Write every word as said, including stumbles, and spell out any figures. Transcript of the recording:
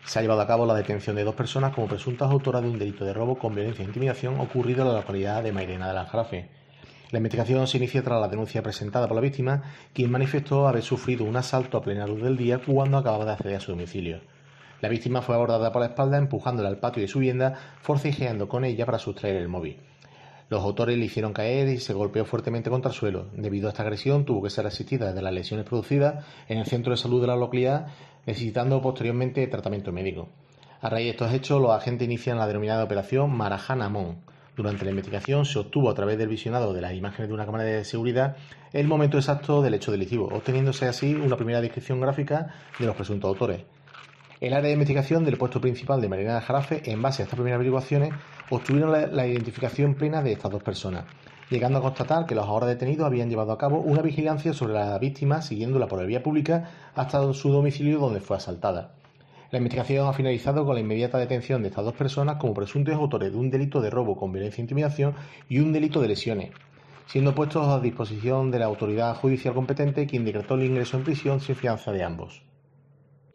Se ha llevado a cabo la detención de dos personas como presuntas autoras de un delito de robo con violencia e intimidación ocurrido en la localidad de Mairena del Aljarafe. La investigación se inicia tras la denuncia presentada por la víctima, quien manifestó haber sufrido un asalto a plena luz del día cuando acababa de acceder a su domicilio. La víctima fue abordada por la espalda, empujándola al patio de su vivienda, forcejeando con ella para sustraer el móvil. Los autores le hicieron caer y se golpeó fuertemente contra el suelo. Debido a esta agresión, tuvo que ser asistida de las lesiones producidas en el centro de salud de la localidad, necesitando posteriormente tratamiento médico. A raíz de estos hechos, los agentes inician la denominada Operación Marajá Mon. Durante la investigación se obtuvo a través del visionado de las imágenes de una cámara de seguridad el momento exacto del hecho delictivo, obteniéndose así una primera descripción gráfica de los presuntos autores. El área de investigación del puesto principal de Mairena del Aljarafe, en base a estas primeras averiguaciones, obtuvieron la, la identificación plena de estas dos personas, llegando a constatar que los ahora detenidos habían llevado a cabo una vigilancia sobre la víctima, siguiéndola por la vía pública hasta su domicilio donde fue asaltada. La investigación ha finalizado con la inmediata detención de estas dos personas como presuntos autores de un delito de robo con violencia e intimidación y un delito de lesiones, siendo puestos a disposición de la autoridad judicial competente, quien decretó el ingreso en prisión sin fianza de ambos.